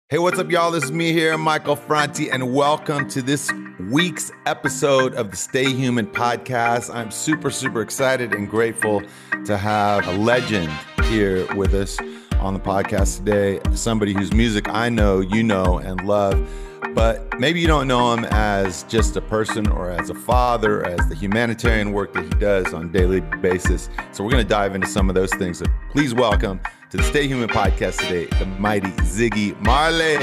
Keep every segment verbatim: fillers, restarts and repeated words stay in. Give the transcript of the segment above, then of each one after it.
Hey, what's up, y'all? This is me here, Michael Franti, and welcome to this week's episode of the Stay Human podcast. I'm super, super excited and grateful to have a legend here with us on the podcast today. Somebody whose music I know, you know, and love, but maybe you don't know him as just a person or as a father, or as the humanitarian work that he does on a daily basis. So we're going to dive into some of those things. So please welcome to the Stay Human podcast today, the mighty Ziggy Marley.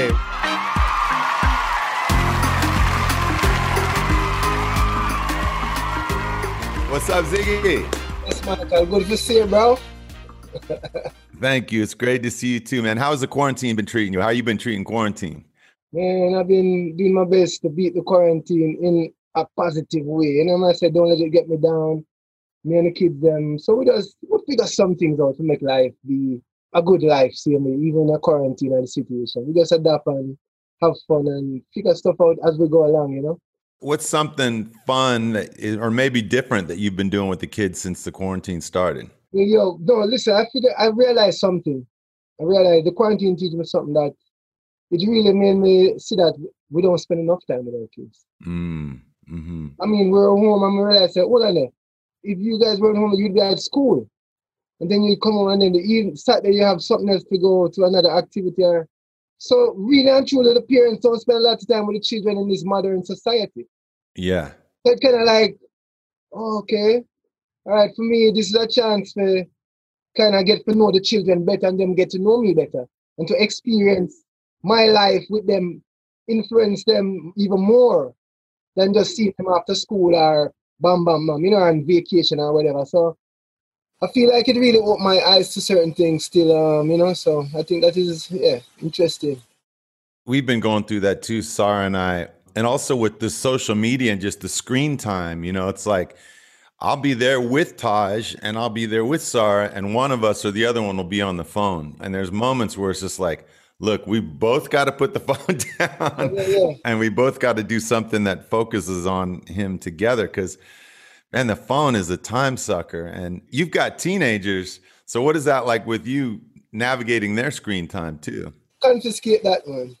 What's up, Ziggy? Yes, Michael. Good to see you, bro. Thank you. It's great to see you too, man. How has the quarantine been treating you? How you been treating quarantine? Man, I've been doing my best to beat the quarantine in a positive way. You know, I said, don't let it get me down. Me and the kids, them. So we just we figure some things out to make life be a good life, see me, even in a quarantine and situation. We just adapt and have fun and figure stuff out as we go along, you know? What's something fun that is, or maybe different that you've been doing with the kids since the quarantine started? Yo, no, listen, I figure I realized something. I realized the quarantine teaching me something that it really made me see that we don't spend enough time with our kids. Mm, mm-hmm. I mean, we're home and we realized, hold on there. If you guys weren't home, you'd be at school. And then you come home and then the evening, Saturday, you have something else to go to another activity. So really and truly, the parents don't spend a lot of time with the children in this modern society. Yeah. So it's kind of like, oh, okay, all right, for me, this is a chance to kind of get to know the children better and them get to know me better and to experience my life with them, influence them even more than just seeing them after school or bam, bam, bam, you know, on vacation or whatever. So I feel like it really opened my eyes to certain things still, um, you know, so I think that is, yeah, interesting. We've been going through that too, Sarah and I, and also with the social media and just the screen time, you know, it's like, I'll be there with Taj and I'll be there with Sarah and one of us or the other one will be on the phone. And there's moments where it's just like, look, we both got to put the phone down yeah, yeah. and we both got to do something that focuses on him together because, man, the phone is a time sucker. And you've got teenagers. So what is that like with you navigating their screen time too? Confiscate that one.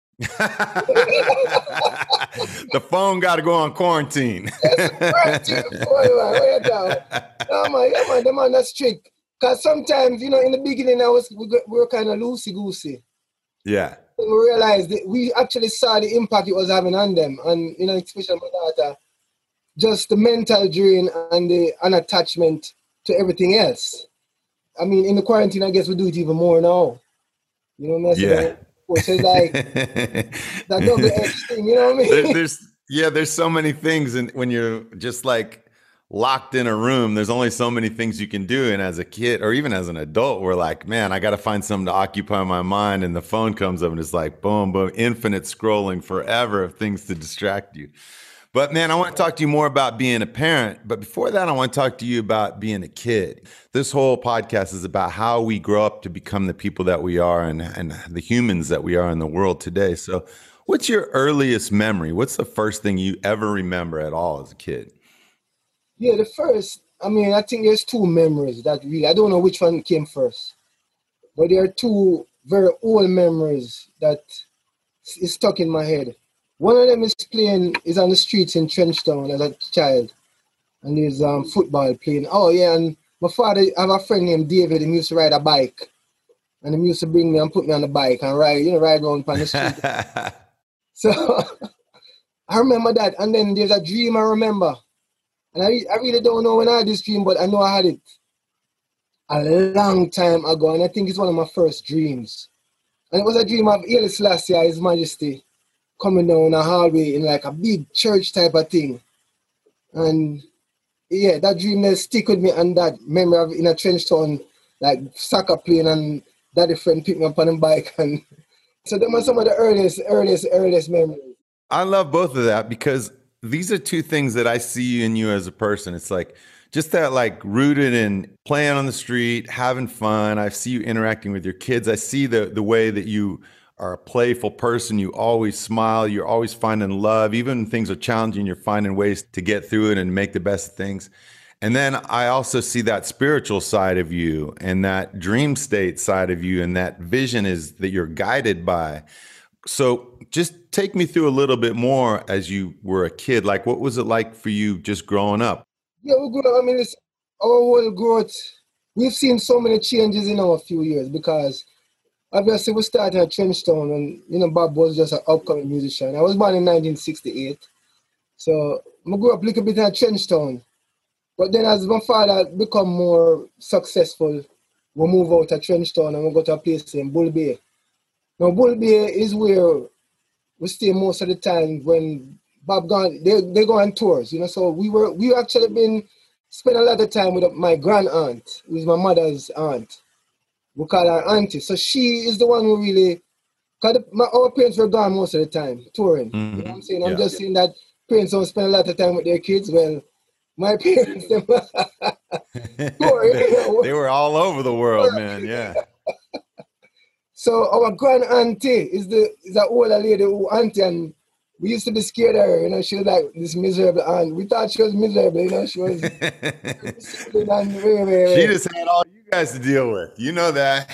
The phone got to go on quarantine. quarantine boy, man, no, man, yeah, man, the man, that's strict. Because sometimes, you know, in the beginning, I was we, we were kind of loosey-goosey. Yeah. And we realized that we actually saw the impact it was having on them. And, you know, especially my daughter, just the mental drain and the unattachment to everything else. I mean, in the quarantine, I guess we do it even more now. You know what I mean? Yeah. Which is like that double-edged thing, you know what I mean? There, there's yeah, there's so many things, and when you're just like locked in a room, there's only so many things you can do. And as a kid, or even as an adult, we're like, man, I got to find something to occupy my mind. And the phone comes up, and it's like, boom, boom, infinite scrolling forever of things to distract you. But man, I want to talk to you more about being a parent. But before that, I want to talk to you about being a kid. This whole podcast is about how we grow up to become the people that we are and, and the humans that we are in the world today. So what's your earliest memory? What's the first thing you ever remember at all as a kid? Yeah, the first, I mean, I think there's two memories that really, I don't know which one came first. But there are two very old memories that is stuck in my head. One of them is playing, is on the streets in Trenchtown as a child. And there's um, football playing. Oh, yeah, and my father, I have a friend named David, and he used to ride a bike. And he used to bring me and put me on the bike and ride, you know, ride around on the street. So, I remember that. And then there's a dream I remember. And I, I really don't know when I had this dream, but I know I had it a long time ago. And I think it's one of my first dreams. And it was a dream of Haile Selassie, His Majesty, coming down a hallway in like a big church type of thing. And yeah, that dream that stick with me and that memory of in a trench town, like soccer playing and daddy friend picked me up on a bike. And so them are some of the earliest, earliest, earliest memories. I love both of that because these are two things that I see in you as a person. It's like just that like rooted in playing on the street, having fun. I see you interacting with your kids. I see the the way that you are a playful person. You always smile. You're always finding love. Even when things are challenging, you're finding ways to get through it and make the best of things. And then I also see that spiritual side of you and that dream state side of you, and that vision is that you're guided by. So just take me through a little bit more as you were a kid. Like, what was it like for you just growing up? Yeah, we grew up. I mean, it's our whole growth. We've seen so many changes in our few years because obviously we started at Trenchtown and, you know, Bob was just an upcoming musician. I was born in nineteen sixty-eight. So I grew up a little bit in Trenchtown. But then as my father become more successful, we move out of Trenchtown and we go to a place in Bull Bay. Now, Bull Bay is where we stay most of the time when Bob gone, they, they go on tours, you know. So we were, we actually been, spend a lot of time with my grand aunt, who is my mother's aunt. We call her auntie. So she is the one who really, because my, our parents were gone most of the time, touring. Mm-hmm. You know what I'm saying? I'm yeah. just saying that parents don't spend a lot of time with their kids. Well, my parents, they, they, they were all over the world, man. Yeah. So our grand auntie is the is an older lady who auntie, and we used to be scared of her. You know, she was like this miserable aunt. We thought she was miserable. You know, she was. and very, very, she just had all you guys to deal with. You know that.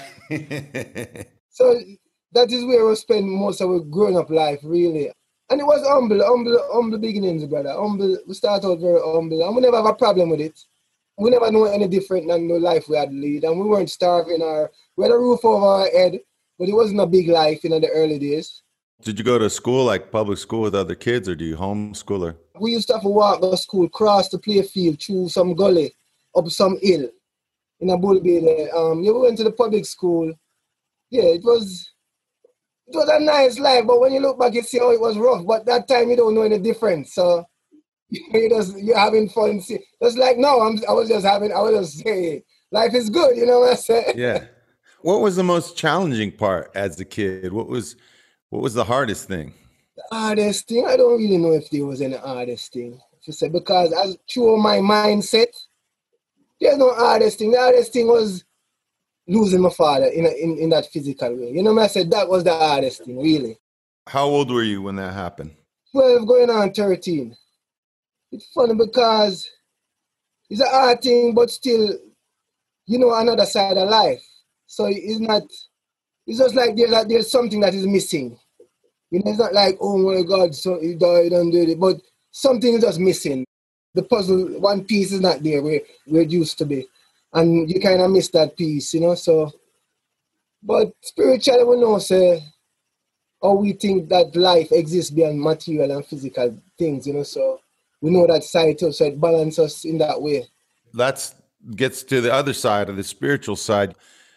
So that is where we spend most of our growing up life, really. And it was humble, humble, humble beginnings, brother. Humble. We start out very humble, and we never have a problem with it. We never know any different than the life we had to lead, and we weren't starving or we had a roof over our head. But it wasn't a big life in the early days. Did you go to school, like public school with other kids, or do you homeschool her? We used to have to walk to school, cross the playfield, through some gully, up some hill in a Bull Bay there. Um, yeah, we went to the public school. Yeah, it was it was a nice life, but when you look back, you see how it was rough. But that time, you don't know any difference. So you just, you're having fun. Just like, no, I'm, I was just having, I was just saying, life is good, you know what I'm saying? Yeah. What was the most challenging part as a kid? What was what was the hardest thing? The hardest thing? I don't really know if there was any hardest thing. To say, because as through my mindset, there's no hardest thing. The hardest thing was losing my father in, a, in in that physical way. You know what I said? That was the hardest thing, really. How old were you when that happened? twelve going on thirteen. It's funny because it's a hard thing, but still, you know, another side of life. So it's not, it's just like there's, like there's something that is missing. You know, it's not like, oh my God, so he died and did it, but something is just missing. The puzzle, one piece is not there where, where it used to be. And you kind of miss that piece, you know, so. But spiritually, we know, say, how we think that life exists beyond material and physical things, you know, so we know that side too, so it balances us in that way. That gets to the other side of the spiritual side.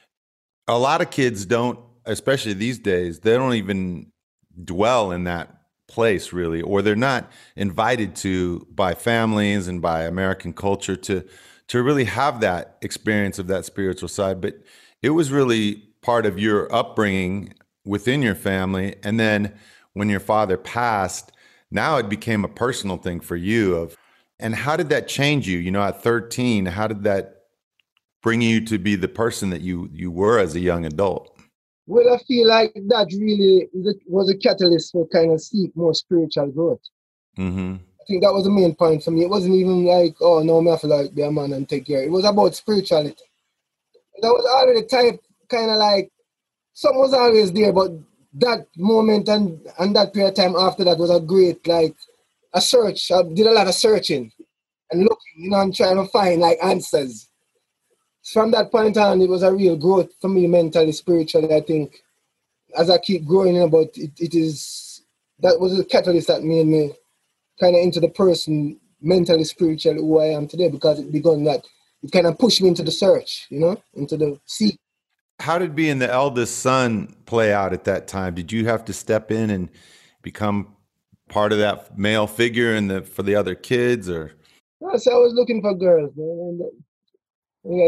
A lot of kids don't, especially these days, they don't even dwell in that place really, or they're not invited to by families and by American culture to to really have that experience of that spiritual side. But it was really part of your upbringing within your family. And then when your father passed, now it became a personal thing for you. Of, and how did that change you? You know, at thirteen, how did that bring you to be the person that you you were as a young adult? Well, I feel like that really was a catalyst for kind of seek more spiritual growth. Mm-hmm. I think that was the main point for me. It wasn't even like, oh, no, I have to like be a man and take care. It was about spirituality. That was already type, kind of like, something was always there, but that moment and, and that period of time after that was a great, like, a search. I did a lot of searching and looking, you know, and trying to find, like, answers. From that point on, it was a real growth for me mentally, spiritually, I think. As I keep growing, but it, it is, that was the catalyst that made me kind of into the person, mentally, spiritually, who I am today, because it began that, it kind of pushed me into the search, you know, into the seek. How did being the eldest son play out at that time? Did you have to step in and become part of that male figure and the for the other kids, or? Yes, I was looking for girls, man. Yeah.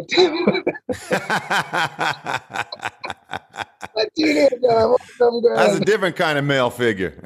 A teenager, that's a different kind of male figure.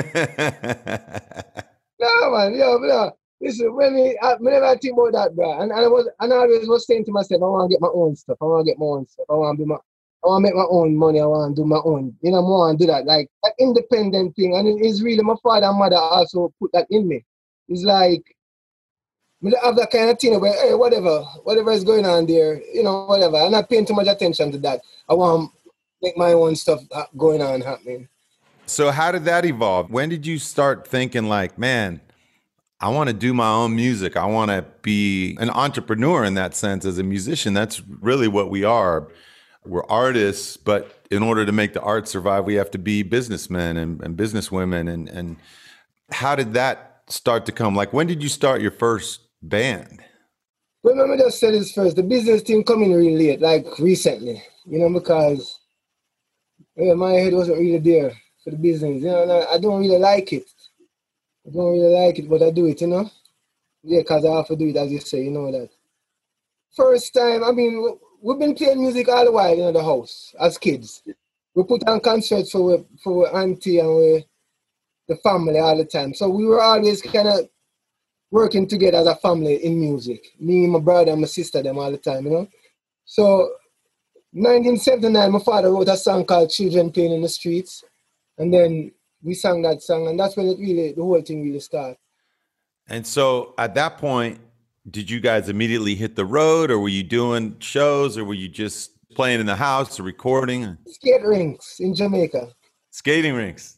No, man, yo, no. Listen, when me, I, whenever I think about that, bro, and, and I was, and I always was saying to myself, I want to get my own stuff. I want to get my own stuff. I want to be my, I want to make my own money. I want to do my own. You know, I want to do that, like that independent thing. And it is really my father and mother also put that in me. It's like, We don't have that kind of thing where, hey, whatever, whatever is going on there, you know, whatever. I'm not paying too much attention to that. I want to make my own stuff going on, happening. So how did that evolve? When did you start thinking like, man, I want to do my own music. I want to be an entrepreneur in that sense as a musician. That's really what we are. We're artists, but in order to make the art survive, we have to be businessmen and, and businesswomen. And, and how did that start to come? Like, when did you start your first band? Well, let me just say this first. The business thing coming really late, like recently, you know, because yeah, my head wasn't really there for the business. You know, I don't really like it. I don't really like it, but I do it, you know? Yeah, because I have to do it, as you say, you know that. First time, I mean, we've been playing music all the while in the house as kids. We put on concerts for we, for our auntie and we, the family all the time. So we were always kind of working together as a family in music. Me, my brother, and my sister, them all the time, you know? So, nineteen seventy-nine, my father wrote a song called Children Playing in the Streets. And then we sang that song, and that's when it really, the whole thing really started. And so at that point, did you guys immediately hit the road, or were you doing shows, or were you just playing in the house or recording? Skate rinks in Jamaica. Skating rinks.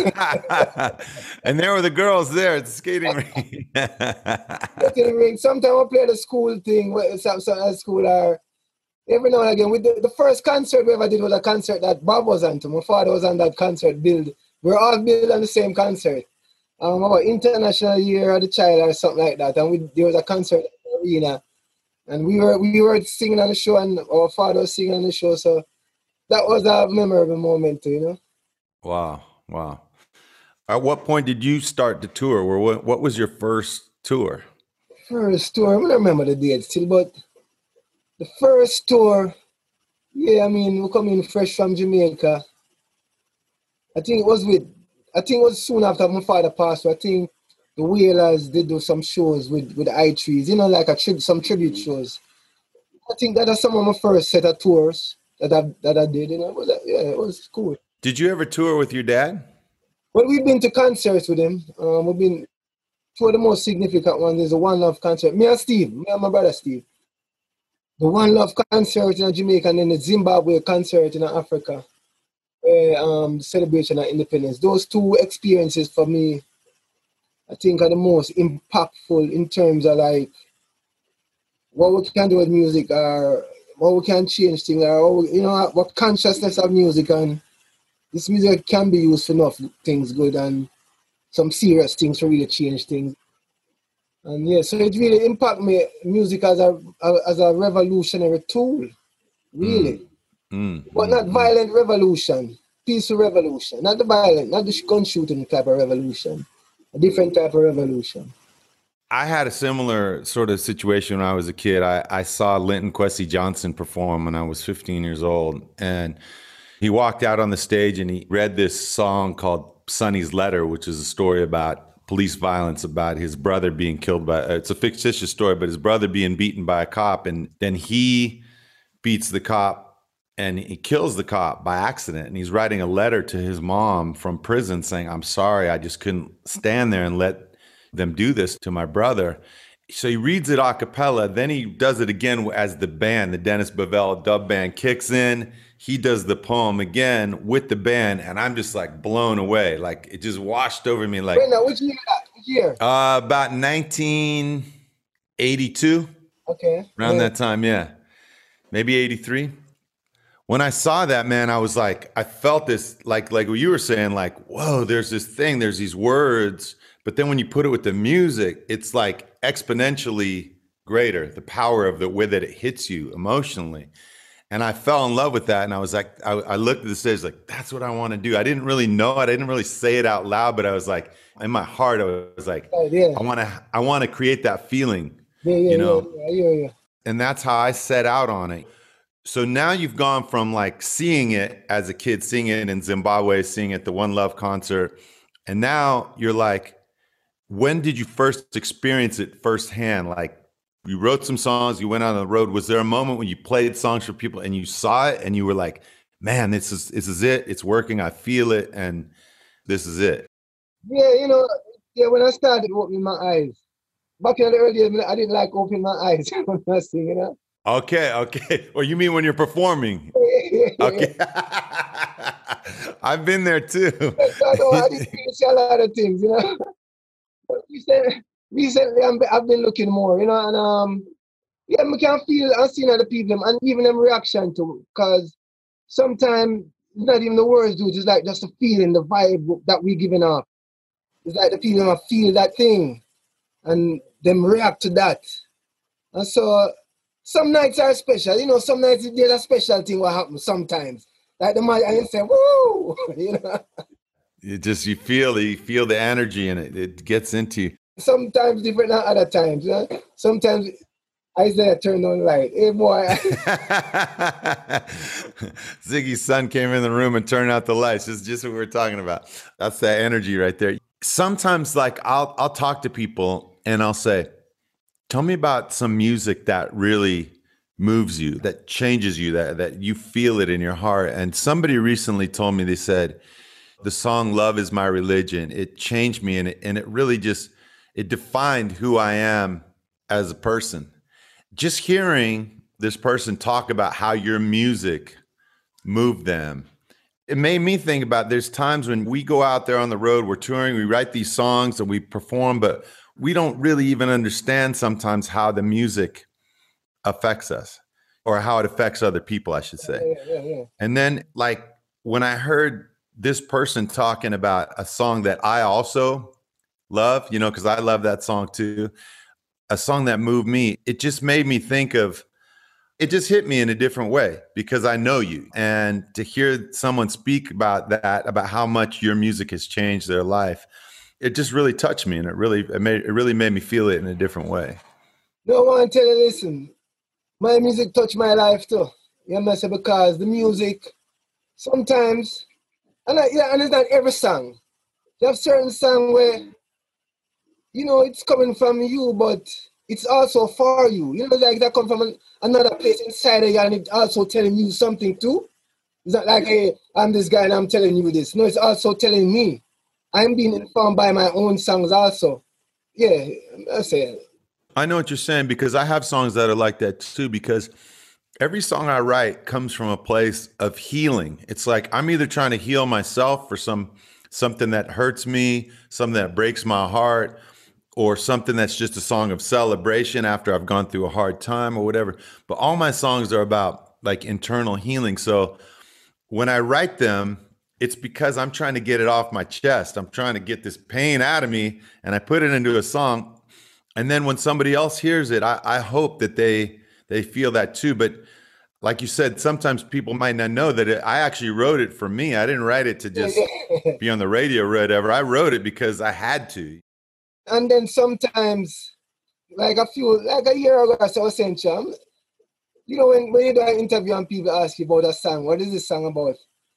Yeah. And there were the girls there at the skating rink. Skating rink. Sometimes I play the school thing, some, some at school, or every now and again. With the, the first concert we ever did was a concert that Bob was on to. My father was on that concert, Build. We we're all billed on the same concert. Um, about International Year of the Child or something like that. And we, there was a concert in the arena. And we were we were singing on the show, and our father was singing on the show. So that was a memorable moment too, you know? Wow, wow. At what point did you start the tour? Or what, what was your first tour? First tour, I don't remember the date still, but the first tour, yeah, I mean, we come in fresh from Jamaica. I think it was with, I think it was soon after my father passed. So I think the Wailers did do some shows with, with the I Trees, you know, like a tri- some tribute shows. I think that was some of my first set of tours that I, that I did, you know. It was, yeah, it was cool. Did you ever tour with your dad? Well, we've been to concerts with him. Um, we've been, two of the most significant ones is the One Love concert. Me and Steve, me and my brother Steve. The One Love concert in Jamaica, and then the Zimbabwe concert in Africa. Uh, um, celebration of independence. Those two experiences for me, I think, are the most impactful in terms of like what we can do with music, or what we can change things, or you know what consciousness of music, and this music can be used for enough things good and some serious things to really change things. And yeah, so it really impacted me, music as a as a revolutionary tool, really. Mm. Mm, but not mm, violent mm. revolution, peaceful revolution. Not the violent, not the gun shooting type of revolution. A different type of revolution. I had a similar sort of situation when I was a kid. I, I saw Linton Kwesi Johnson perform when I was fifteen years old. And he walked out on the stage and he read this song called Sonny's Letter, which is a story about police violence, about his brother being killed by, it's a fictitious story, but his brother being beaten by a cop. And then he beats the cop and he kills the cop by accident. And he's writing a letter to his mom from prison saying, I'm sorry, I just couldn't stand there and let them do this to my brother. So he reads it a cappella. Then he does it again as the band, the Dennis Bavell dub band kicks in. He does the poem again with the band. And I'm just like blown away. Like it just washed over me. Like, wait, now, which year? Which year? Uh, about nineteen eighty-two. Okay. Around yeah. that time. Yeah. Maybe eighty-three. When I saw that, man, I was like, I felt this, like, like what you were saying, like, whoa, there's this thing, there's these words. But then when you put it with the music, it's like exponentially greater, the power of the way that it hits you emotionally. And I fell in love with that. And I was like, I, I looked at the stage like, that's what I want to do. I didn't really know it. I didn't really say it out loud, but I was like, in my heart, I was like, oh, yeah. I want to, I want to create that feeling, yeah, yeah, you know? Yeah, yeah, yeah. And that's how I set out on it. So now you've gone from like seeing it as a kid, seeing it in Zimbabwe, seeing it at the One Love concert. And now you're like, when did you first experience it firsthand? Like you wrote some songs, you went on the road. Was there a moment when you played songs for people and you saw it and you were like, man, this is, this is it. It's working. I feel it. And this is it. Yeah. You know, yeah. When I started opening my eyes back in the early days, I didn't like opening my eyes when I sing, you know. Okay, okay. Or you mean when you're performing? Okay. I've been there too. I know I didn't see a lot of things, you know. But recently, recently I'm, I've been looking more, you know, and um, yeah, I can feel and see other people and even them reaction to, because sometimes not even the words do it, it's like just the feeling, the vibe that we giving off. It's like the people I feel that thing and them react to that. And so some nights are special, you know, some nights there's a special thing what happens sometimes. Like the man and you say, woo, you know. You just you feel you feel the energy in it. It gets into you. Sometimes different than other times, you know. Sometimes Isaiah turned on light. Hey boy. Ziggy's son came in the room and turned out the lights. It's just what we were talking about. That's that energy right there. Sometimes like I'll I'll talk to people and I'll say, tell me about some music that really moves you, that changes you, that that you feel it in your heart. And somebody recently told me, they said, the song Love Is My Religion, it changed me and it, and it really just, it defined who I am as a person. Just hearing this person talk about how your music moved them, it made me think about there's times when we go out there on the road, we're touring, we write these songs and we perform, but we don't really even understand sometimes how the music affects us or how it affects other people, I should say. Yeah, yeah, yeah. And then like when I heard this person talking about a song that I also love, you know, because I love that song too, a song that moved me, it just made me think of, it just hit me in a different way because I know you. And to hear someone speak about that, about how much your music has changed their life, it just really touched me. And it really, it made, it really made me feel it in a different way. No, I want to tell you, listen, my music touched my life too. You know, because the music sometimes, and I, yeah, and it's not every song. You have certain song where, you know, it's coming from you, but it's also for you. You know, like that come from an, another place inside of you, and it's also telling you something too. It's not like, hey, I'm this guy and I'm telling you this. No, it's also telling me. I'm being informed by my own songs also. Yeah, that's it. I know what you're saying because I have songs that are like that too, because every song I write comes from a place of healing. It's like I'm either trying to heal myself for some something that hurts me, something that breaks my heart, or something that's just a song of celebration after I've gone through a hard time or whatever. But all my songs are about like internal healing. So when I write them, it's because I'm trying to get it off my chest. I'm trying to get this pain out of me and I put it into a song. And then when somebody else hears it, I, I hope that they they feel that too. But like you said, sometimes people might not know that it, I actually wrote it for me. I didn't write it to just be on the radio or whatever. I wrote it because I had to. And then sometimes, like a few, like a year ago, I was saying, Chum, you know, when, when you do an interview and people ask you about a song, what is this song about?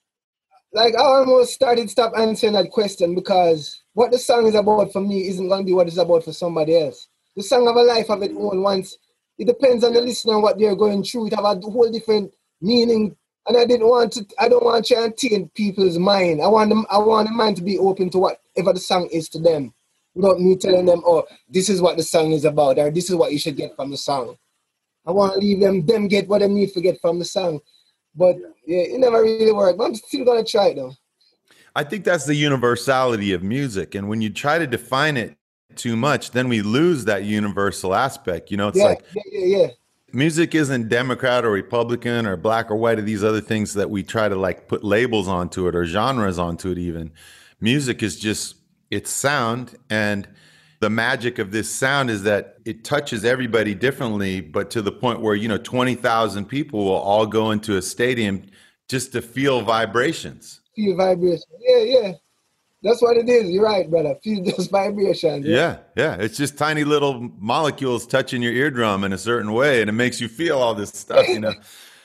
Like I almost started stop answering that question because what the song is about for me isn't going to be what it's about for somebody else. The song have a life of its own once. It depends on the listener what they're going through. It have a whole different meaning. And I didn't want to, I don't want to try and taint people's mind. I want them, I want the mind to be open to whatever the song is to them without me telling them, oh, this is what the song is about or this is what you should get from the song. I want to leave them, them get what they need to get from the song. But yeah, it never really worked. But I'm still going to try it though. I think that's the universality of music. And when you try to define it too much, then we lose that universal aspect. You know, it's yeah, like yeah, yeah, yeah. Music isn't Democrat or Republican or black or white or these other things that we try to like put labels onto it or genres onto it even. Music is just, it's sound. And the magic of this sound is that it touches everybody differently, but to the point where, you know, twenty thousand people will all go into a stadium just to feel vibrations. Feel vibrations. Yeah, yeah. That's what it is. You're right, brother. Feel those vibrations. Yeah, yeah. It's just tiny little molecules touching your eardrum in a certain way, and it makes you feel all this stuff, you know.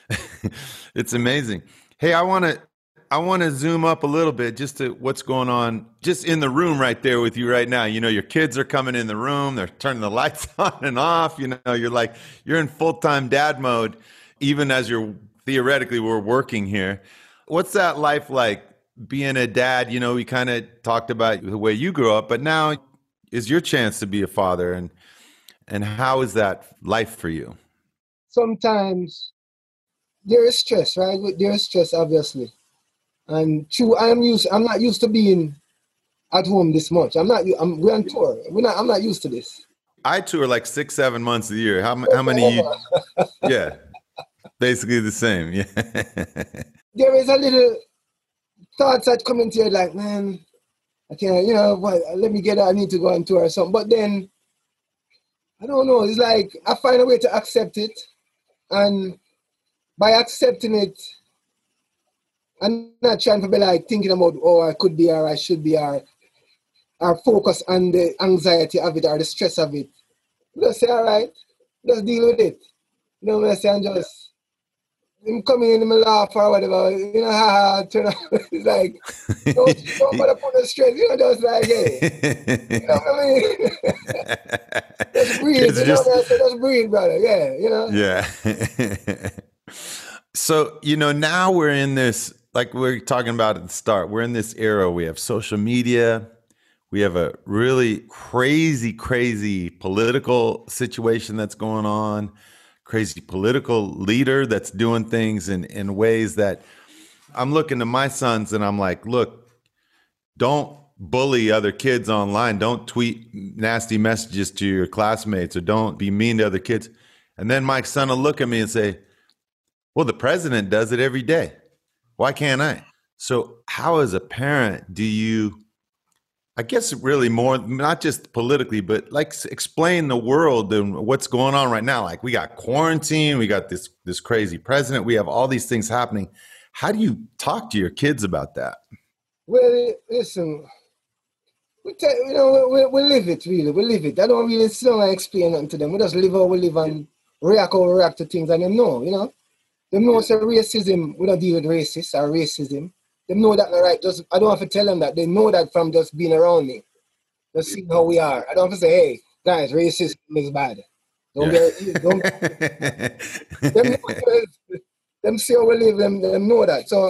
It's amazing. Hey, I want to I want to zoom up a little bit just to what's going on just in the room right there with you right now. You know, your kids are coming in the room, they're turning the lights on and off, you know, you're like you're in full-time dad mode even as you're theoretically we're working here. What's that life like? Being a dad, you know, we kind of talked about the way you grew up, but now is your chance to be a father. And And how is that life for you? Sometimes there is stress, right? There is stress, obviously. And true, I'm used. I'm not used to being at home this much. I'm not. I'm. We're on tour. We're not. I'm not used to this. I tour like six, seven months a year. How how many? You, yeah, basically the same. Yeah. There is a little thoughts that come into your like, man, I can't. You know, what? Let me get. I need to go on tour or something. But then, I don't know. It's like I find a way to accept it, and by accepting it, I'm not trying to be like thinking about, oh, I could be or I should be or, or focus on the anxiety of it or the stress of it. Just say, all right, just deal with it. You know what I'm saying? Just, him coming in and laugh or whatever, you know, ha ha, turn out. It's like, don't, don't bother put the stress, you know, just like, hey. You know what I mean? Just breathe, you know just, what I'm saying? Just breathe, brother, yeah, you know? Yeah. So, you know, now we're in this, like we we're talking about at the start, we're in this era. We have social media. We have a really crazy, crazy political situation that's going on, crazy political leader that's doing things in, in ways that I'm looking to my sons and I'm like, look, don't bully other kids online. Don't tweet nasty messages to your classmates or don't be mean to other kids. And then my son will look at me and say, well, the president does it every day. Why can't I? So how, as a parent, do you, I guess really more, not just politically, but like explain the world and what's going on right now? Like we got quarantine, we got this this crazy president, we have all these things happening. How do you talk to your kids about that? Well, listen, we tell, you know, we, we live it, really. We live it. I don't really sit down and explain nothing to them. We just live how we live and react how we react to things and they know, you know. They know say racism, we don't deal with racists or racism. They know that, right? Just I don't have to tell them that. They know that from just being around me. Just seeing how we are. I don't have to say, hey, guys, racism is bad. Don't yeah. get, don't, them, know, them see how we live, them, them know that. So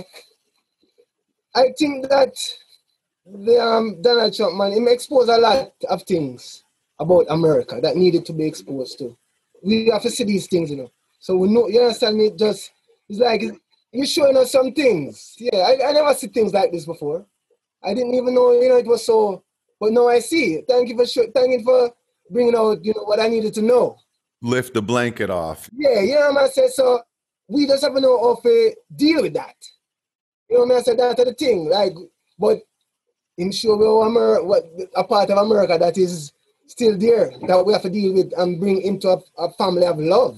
I think that the um, Donald Trump, man, he exposed a lot of things about America that needed to be exposed to. We have to see these things, you know. So we know, you understand me? Just, it's like, you're showing us some things. Yeah, I, I never see things like this before. I didn't even know, you know, it was so, but now I see it. Thank you for, show, thank you for bringing out, you know, what I needed to know. Lift the blanket off. Yeah, you know what I'm saying? So we just have to know how to deal with that. You know what I'm saying? That's the thing. Like, but in sure we America, what, a part of America that is still there, that we have to deal with and bring into a, a family of love.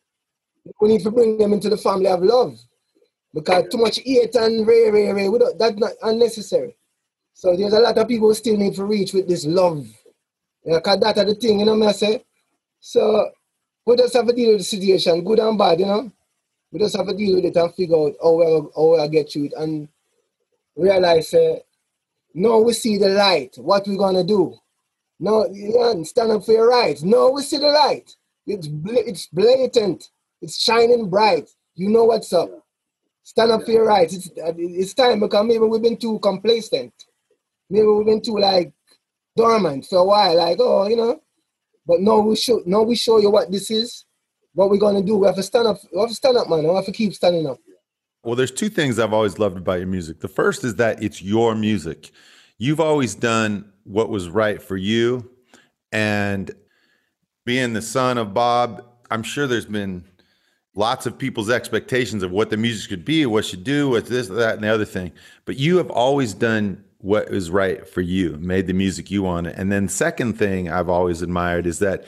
We need to bring them into the family of love. Because too much hate and ray, ray, ray, we don't, that's not unnecessary. So there's a lot of people who still need to reach with this love. Because that's the thing, you know what I say? So we just have to deal with the situation, good and bad, you know? We just have to deal with it and figure out how we'll, how we'll get through it and realize, uh, now we see the light, what we're going to do. No, you know, stand up for your rights. No, we see the light. It's, bl- it's blatant. It's shining bright. You know what's up. Stand up for your rights. It's, it's time because maybe we've been too complacent. Maybe we've been too like dormant for a while. Like, oh, you know. But no, we show, no, we show you what this is. What we're gonna do. We have to stand up. We have to stand up, man. We have to keep standing up. Well, there's two things I've always loved about your music. The first is that it's your music. You've always done what was right for you. And being the son of Bob, I'm sure there's been lots of people's expectations of what the music should be, what should do, what this, that, and the other thing. But you have always done what is right for you, made the music you wanted. And then second thing I've always admired is that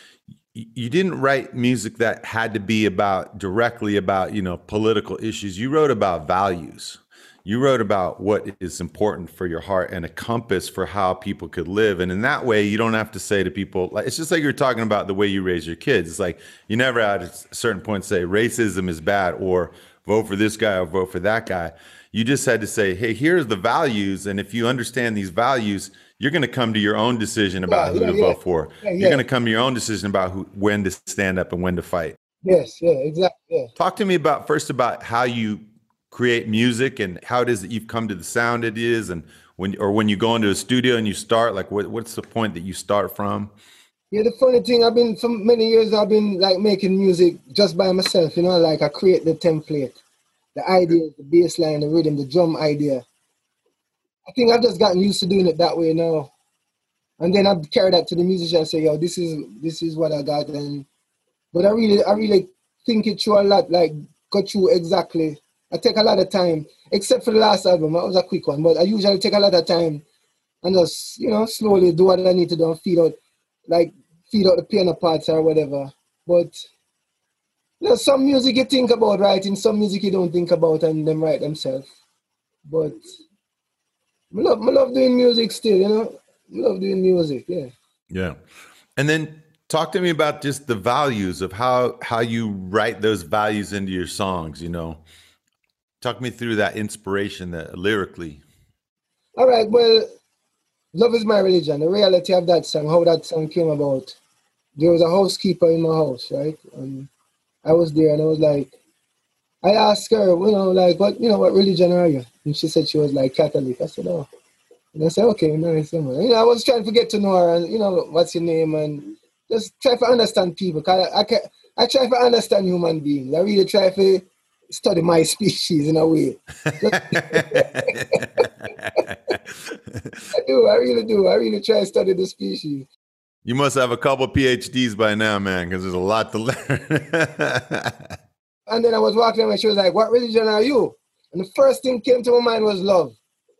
you didn't write music that had to be about directly about, you know, political issues. You wrote about values. You wrote about what is important for your heart and a compass for how people could live. And in that way, you don't have to say to people, like, it's just like you're talking about the way you raise your kids. It's like you never at a certain point say racism is bad or vote for this guy or vote for that guy. You just had to say, hey, here's the values. And if you understand these values, you're going to come to your own decision about yeah, who yeah, to yeah. vote for. Yeah, yeah. You're going to come to your own decision about who, when to stand up and when to fight. Yes, yeah, exactly. Yeah. Talk to me about first about how you create music and how it is that you've come to the sound it is, and when or when you go into a studio and you start, like what, what's the point that you start from? Yeah, the funny thing, I've been, for many years, I've been like making music just by myself, you know, like I create the template, the idea, the bass line, the rhythm, the drum idea. I think I've just gotten used to doing it that way now. And then I carry that to the musician and say, yo, this is this is what I got. And but I really I really think it through a lot, like go through exactly. I take a lot of time, except for the last album. That was a quick one, but I usually take a lot of time and just, you know, slowly do what I need to do and feed out, like feed out the piano parts or whatever. But you know, some music you think about writing, some music you don't think about and them write themselves. But I love, I love doing music still, you know. I love doing music, yeah. Yeah. And then talk to me about just the values of how how you write those values into your songs, you know. Talk me through that inspiration that lyrically. All right, well, Love Is My Religion, the reality of that song, how that song came about. There was a housekeeper in my house, right? And I was there and I was like, I asked her, you know, like, what, you know, what religion are you? And she said she was like Catholic. I said, oh. And I said, okay, nice. You know, I was trying to get to know her and, you know, what's your name and just try to understand people. Cause I, I, I try to understand human beings. I really try to study my species in a way. I do, I really do. I really try to study the species. You must have a couple P H Ds by now, man, because there's a lot to learn. And then I was walking and she was like, what religion are you? And the first thing came to my mind was love.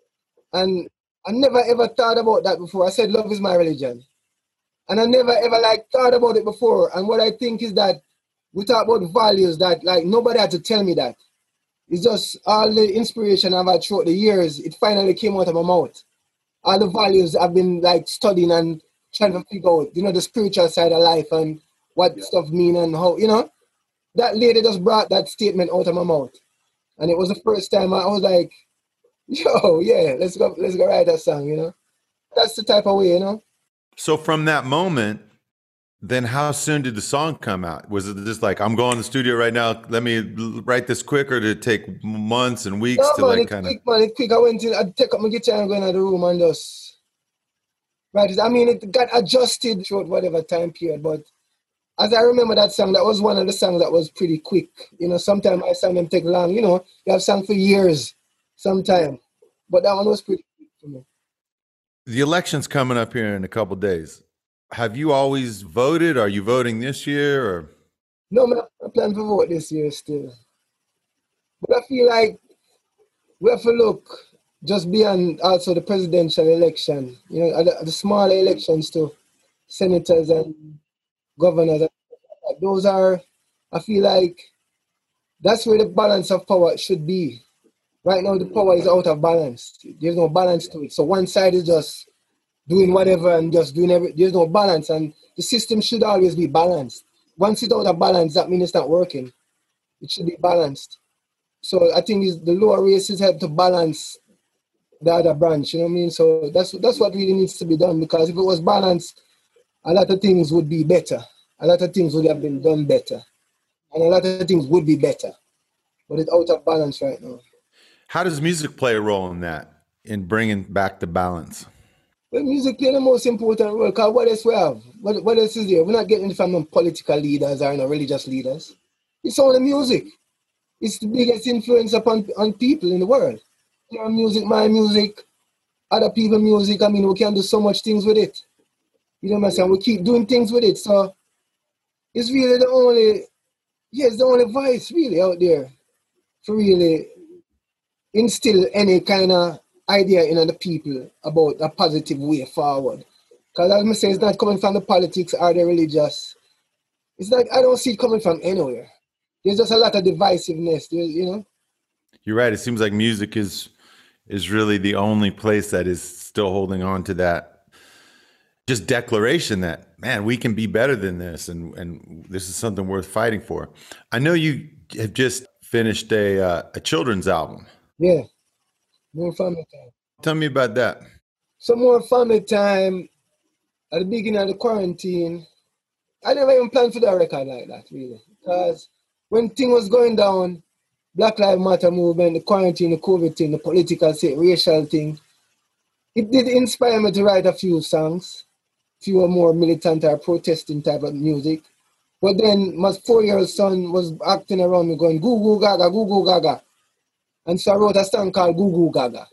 And I never ever thought about that before. I said, love is my religion. And I never ever like thought about it before. And what I think is that we talk about values that like nobody had to tell me that. It's just all the inspiration I've had throughout the years. It finally came out of my mouth. All the values I've been like studying and trying to figure out, you know, the spiritual side of life and what yeah. stuff mean and how, you know. That lady just brought that statement out of my mouth. And it was the first time I was like, yo, yeah, let's go, let's go write that song, you know? That's the type of way, you know? So from that moment, then how soon did the song come out? Was it just like, I'm going to the studio right now, let me write this quick, or did it take months and weeks no, to man, like kind of... quick, man, it's quick. I went in, I take up my guitar and go into the room and just write it. I mean, it got adjusted throughout whatever time period, but as I remember that song, that was one of the songs that was pretty quick. You know, sometimes my song them take long. You know, you have sung for years, sometime. But that one was pretty quick for me. The election's coming up here in a couple of days. Have you always voted? Are you voting this year? Or no, man, I plan to vote this year still. But I feel like we have to look just beyond also the presidential election. You know, the, the smaller elections too, senators and governors. Those are, I feel like that's where the balance of power should be. Right now the power is out of balance. There's no balance to it. So one side is just doing whatever and just doing everything. There's no balance, and the system should always be balanced. Once it's out of balance, that means it's not working. It should be balanced. So I think it's, the lower races help to balance the other branch, you know what I mean? So that's that's what really needs to be done, because if it was balanced, a lot of things would be better. A lot of things would have been done better. And a lot of things would be better. But it's out of balance right now. How does music play a role in that, in bringing back the balance? Well, music plays the most important role, because what else we have? What, what else is there? We're not getting it from no political leaders or no religious leaders. It's only music. It's the biggest influence upon on people in the world. Your music, my music, other people's music. I mean, we can do so much things with it. You know what I'm saying? We keep doing things with it. So it's really the only, yeah, it's the only voice really out there to really instill any kind of idea in the people about a positive way forward. Because as I say, it's not coming from the politics or the religious. It's like, I don't see it coming from anywhere. There's just a lot of divisiveness, you know? You're right. It seems like music is is really the only place that is still holding on to that just declaration that, man, we can be better than this, and, and this is something worth fighting for. I know you have just finished a uh, a children's album. Yeah, More Family Time. Tell me about that. So More Family Time, at the beginning of the quarantine, I never even planned for that record like that, really. Because when things was going down, Black Lives Matter movement, the quarantine, the COVID thing, the political thing, racial thing, it did inspire me to write a few songs. fewer more militant or protesting type of music. But then my four-year-old son was acting around me going, goo goo gaga, goo goo gaga. And so I wrote a song called Goo Goo Gaga.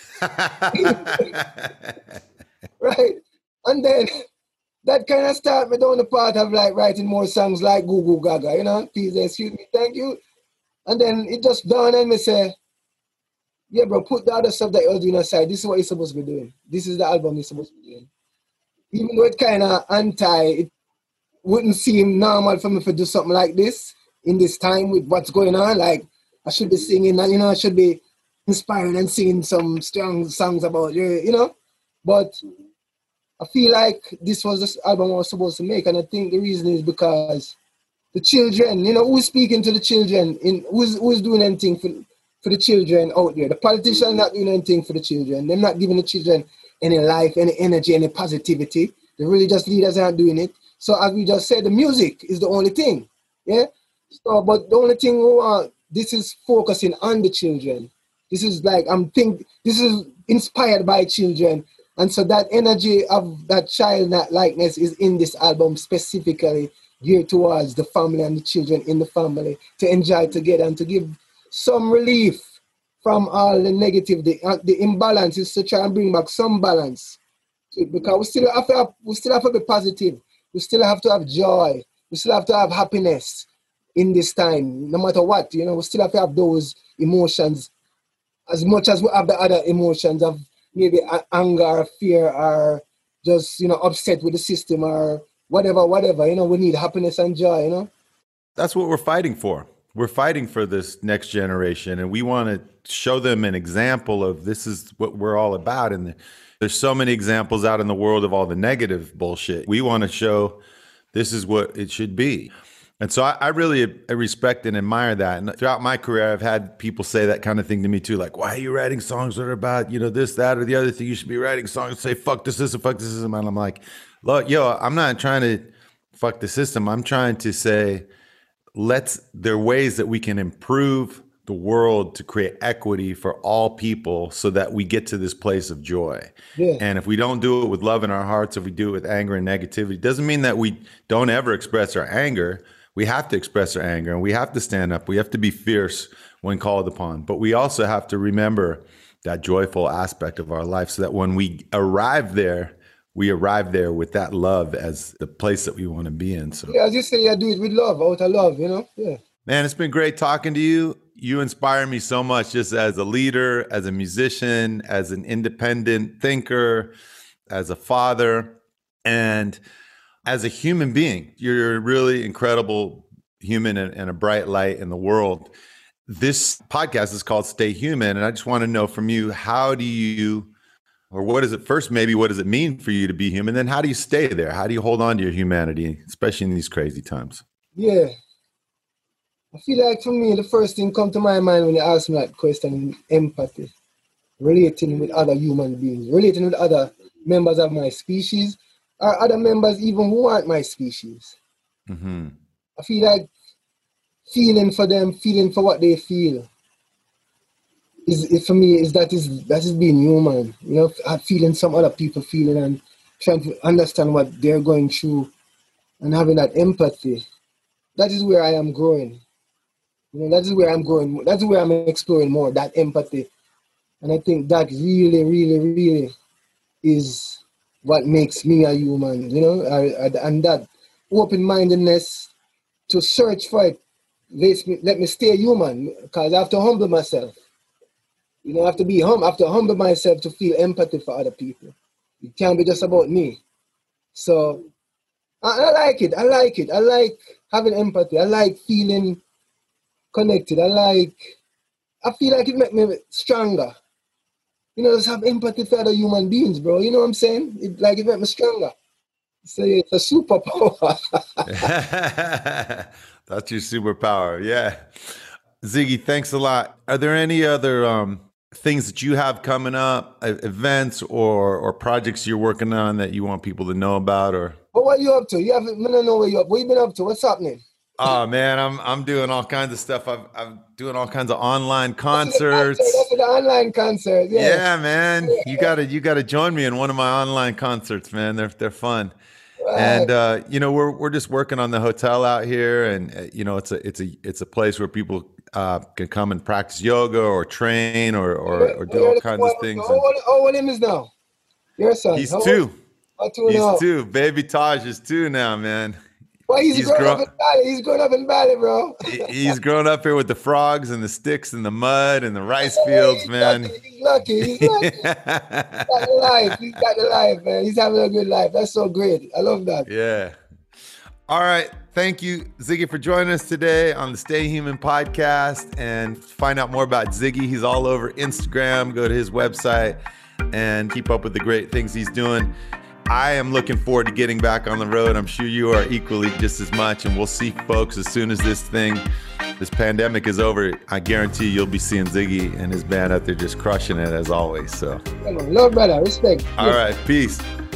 Right? And then that kind of started me down the path of like writing more songs like Goo Goo Gaga, you know, please excuse me, thank you. And then it just dawned on me, say, yeah, bro, put the other stuff that you're doing aside. This is what you're supposed to be doing. This is the album you're supposed to be doing. Even though it's kind of anti, it wouldn't seem normal for me to do something like this in this time with what's going on. Like, I should be singing, and, you know, I should be inspiring and singing some strong songs about you, you know. But I feel like this was the album I was supposed to make, and I think the reason is because the children, you know, who's speaking to the children, in who's who's doing anything for for the children out there. The politicians not doing anything for the children. They're not giving the children any life, any energy, any positivity. The religious leaders aren't doing it. So as we just said, the music is the only thing. Yeah. So, but the only thing we want, this is focusing on the children. This is like I'm think this is inspired by children. And so that energy of that child likeness is in this album specifically geared towards the family and the children in the family to enjoy together and to give some relief from all the negative, the, uh, the imbalance is to try and bring back some balance. Because we still have to have, we still have to be positive. We still have to have joy. We still have to have happiness in this time, no matter what. You know, we still have to have those emotions as much as we have the other emotions of maybe anger or fear or just, you know, upset with the system or whatever, whatever. You know, we need happiness and joy, you know? That's what we're fighting for. We're fighting for this next generation, and we want to show them an example of this is what we're all about. And there's so many examples out in the world of all the negative bullshit. We want to show this is what it should be. And so I, I really respect and admire that. And throughout my career, I've had people say that kind of thing to me too. Like, why are you writing songs that are about, you know, this, that, or the other thing? You should be writing songs that say, fuck the system, fuck the system. And I'm like, look, yo, I'm not trying to fuck the system. I'm trying to say, let's, there are ways that we can improve the world to create equity for all people so that we get to this place of joy. Yeah. And if we don't do it with love in our hearts, if we do it with anger and negativity, it doesn't mean that we don't ever express our anger. We have to express our anger and we have to stand up. We have to be fierce when called upon. But we also have to remember that joyful aspect of our life so that when we arrive there, we arrive there with that love as the place that we want to be in. So yeah, as you say, I do it with love, out of love, you know? Yeah. Man, it's been great talking to you. You inspire me so much just as a leader, as a musician, as an independent thinker, as a father, and as a human being. You're a really incredible human and, and a bright light in the world. This podcast is called Stay Human. And I just want to know from you, how do you, or what is it first, maybe what does it mean for you to be human? Then how do you stay there? How do you hold on to your humanity, especially in these crazy times? Yeah. I feel like for me, the first thing come to my mind when you ask me that question is empathy. Relating with other human beings, relating with other members of my species, or other members even who aren't my species. Mm-hmm. I feel like feeling for them, feeling for what they feel, is, is for me, is that is that is being human. You know, feeling some other people feeling and trying to understand what they're going through and having that empathy. That is where I am growing. You know, that is where I'm growing. That's where I'm exploring more, that empathy. And I think that really, really, really is what makes me a human, you know, I, I, and that open-mindedness to search for it lets me, let me stay human, because I have to humble myself. You know, I have to be hum, I have to humble myself to feel empathy for other people. It can't be just about me. So I, I like it. I like it. I like having empathy. I like feeling connected. I like, I feel like it makes me stronger. You know, just have empathy for other human beings, bro. You know what I'm saying? It, like, it makes me stronger. So it's a superpower. That's your superpower. Yeah. Ziggy, thanks a lot. Are there any other um, things that you have coming up, events or or projects you're working on that you want people to know about? Or well, what are you up to? You haven't, I don't know where you up. What you been up to? What's happening? Oh man, I'm I'm doing all kinds of stuff. I've, I'm doing all kinds of online That's the concert. concerts. That's the online concert. Yeah. Yeah, man, you gotta you gotta join me in one of my online concerts, man. They're they're fun. Right. And uh, you know, we're we're just working on the hotel out here, and uh, you know, it's a it's a it's a place where people uh, can come and practice yoga or train or or, or do all kinds of things. How old, how old him is now? Your son. He's how two. Old? How two He's now? two. Baby Taj is two now, man. Well, he's, He's grown grown- up in Bali. He's grown up in Bali, bro. He- He's grown up here with the frogs and the sticks and the mud and the rice fields, He's man. lucky. He's lucky. He's lucky. He's got the life. He's got the life, man. He's having a good life. That's so great. I love that. Yeah. All right. Thank you, Ziggy, for joining us today on the Stay Human podcast. And find out more about Ziggy. He's all over Instagram. Go to his website and keep up with the great things he's doing. I am looking forward to getting back on the road. I'm sure you are equally just as much. And we'll see folks as soon as this thing, this pandemic is over. I guarantee you'll be seeing Ziggy and his band out there just crushing it as always. So, Love, brother. Respect. all right. Peace.